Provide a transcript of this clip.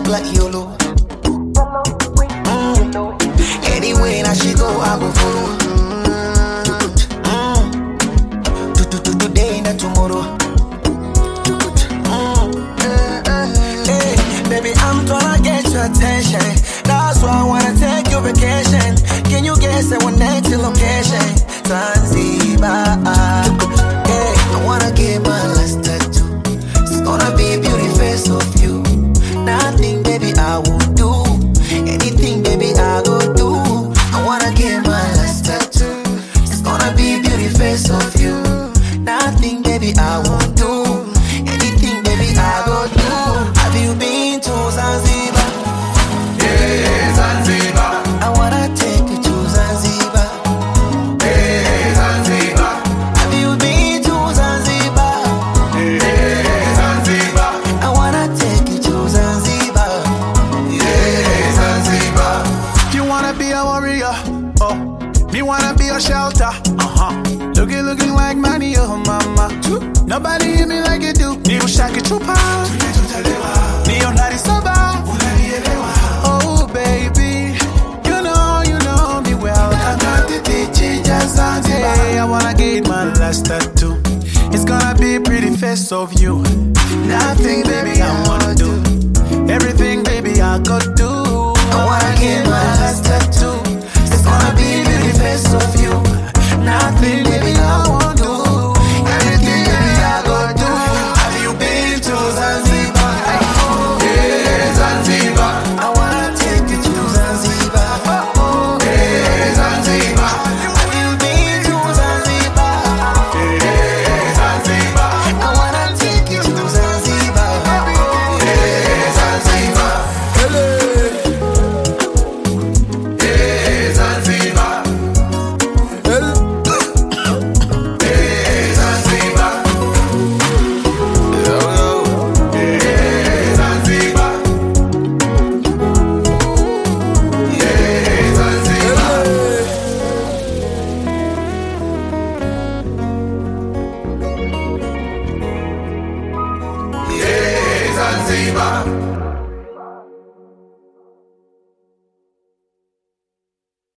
like YOLO. Anyway, now she go, I go follow. Today and tomorrow. Hey, baby, I'm gonna get your attention. That's why I wanna take your vacation. Can you guess our next location? Zanzibar. Hey, I wanna get my last tattoo. It's gonna be a beauty face of you. Nothing, baby, I will do. Anything, baby, I go do. I wanna get my last tattoo. It's gonna be a beauty face of you. Nothing, baby, I won't do. Anything, baby, I go do. Have you been to Zanzibar? Yeah, Zanzibar. I wanna take you to Zanzibar. Yeah, Zanzibar. Have you been to Zanzibar? Yeah, Zanzibar. I wanna take you to Zanzibar. Yeah, Zanzibar. You wanna be a warrior, oh, me wanna be a shelter, looking like money, oh mama. Nobody hit me like you do. Ni ushaki chupa, ni onari soba. Oh baby, you know me well. Hey, I wanna get my last tattoo. It's gonna be a pretty face of you. Nothing, baby, I wanna do. Everything, baby, I go do. I wanna get my last tattoo. It's gonna be a beauty face of you.